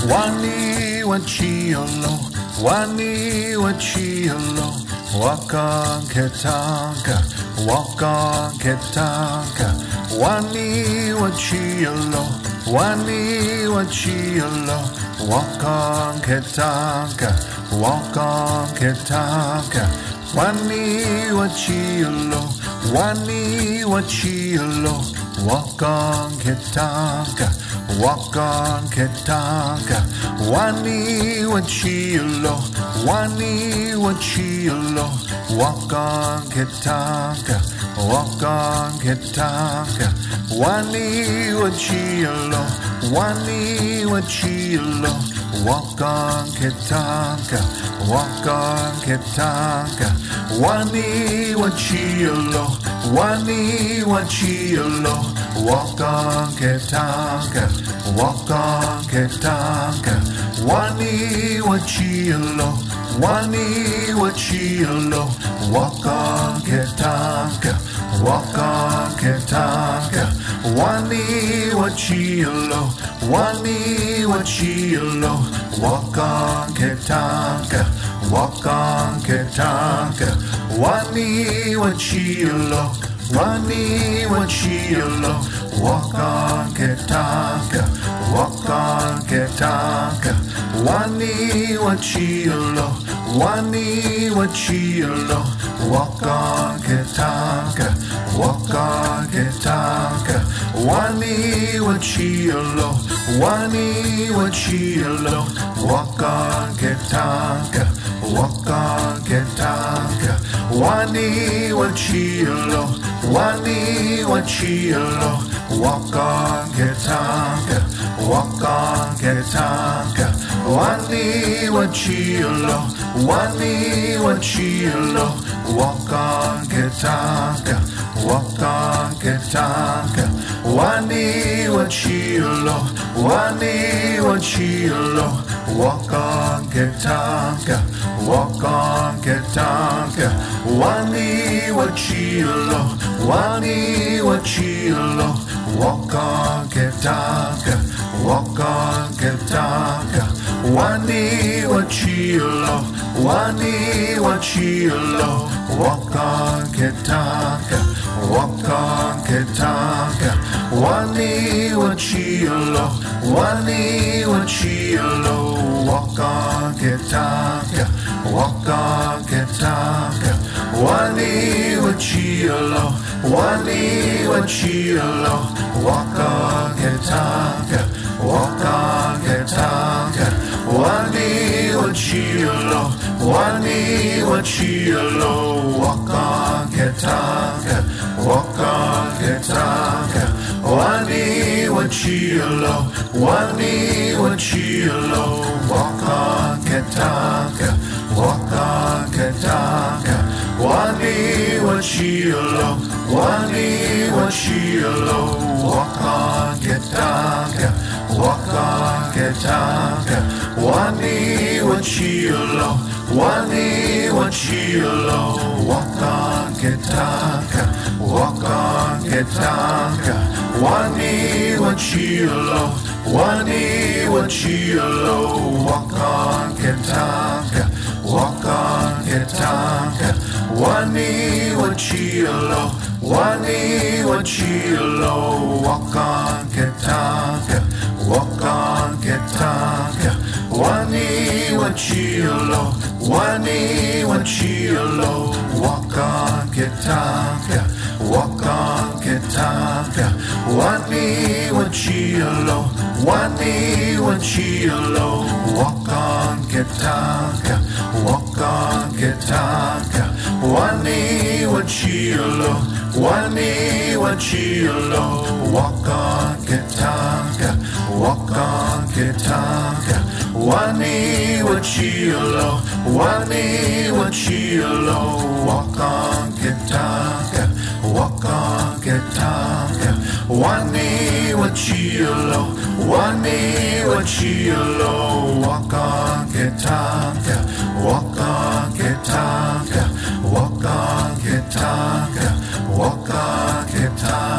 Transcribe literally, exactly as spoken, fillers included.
Wani wachiolo, wani wachiolo, walk on Ketanka, walk on Ketanka. Wani wachiolo, wani wachiolo, walk on Ketanka, walk on Ketanka. Wani wachiolo, wani wachiolo, walk on Ketanka, walk on Ketanka. Wani wachiolo, wani wachiolo, walk on Ketanka, walk on Ketanka. Wani wachiolo, wani wachiolo, walk on Ketanka, walk on Ketanka. Wani wachiolo, wani wachiolo, walk on Ketanka, walk on Ketanka. Wani wachiolo, wani wachiolo, walk on Ketanka, walk on Ketanka. Wani wachiolo, wani wachiolo, walk on Ketanka, walk on Ketanka. Wani wachiolo, wani wachiolo, walk on Ketanka, walk on Ketanka. Wani wachiolo, wani wachiolo, walk on Ketanka, walk on Ketanka. Wani wachiolo, wani wachiolo, walk on Ketanka, walk on Ketanka. Wani wachiolo, wani wachiolo, walk on Ketanka, walk on Ketanka. Wani wachiolo, wani wachiolo, walk on Ketanka, walk on Ketanka. Wani wachiolo, wani wachiolo, walk on Ketanka, walk on Ketanka. Wani wachiolo, wani wachiolo, walk on Ketanka, walk on Ketanka. Wani wachiolo, wani wachiolo, walk on Ketanka, walk on Ketanka. Wani wachiolo, wani wachiolo, walk on Ketanka, walk on Ketanka. Wani wachiolo, wani wachiolo, walk on Ketanka, walk on Ketanka. Wani wachiolo, wani wachiolo, walk on Ketanka, walk on Ketanka. Wani wachiolo, wani wachiolo, walk on Ketanka, walk on Ketanka. Wani wachiolo, wani wachiolo, walk on Ketanka, walk on Ketanka. Wani wachiolo, wani wachiolo, walk on Ketanka, walk on Ketanka. Wani wachiolo, wani wachiolo, walk on Ketanka, walk on Ketanka. Wani wachiolo, wani wachiolo, walk on Ketanka, walk on Ketanka. Wani wachiolo, wani wachiolo, walk on Ketanka, walk on Ketanka. Wani wachiolo, wani wachiolo, walk on Ketanka, walk on Ketanka. Wani wachiolo, wani wachiolo, walk on Ketanka, walk on Ketanka. Wani wachiolo, wani wachiolo, walk on Ketanka, walk on Ketanka. Wani wachiolo, wani wachiolo, walk on Ketanka, walk on Ketanka, walk on Ketanka, walk on Ketanka.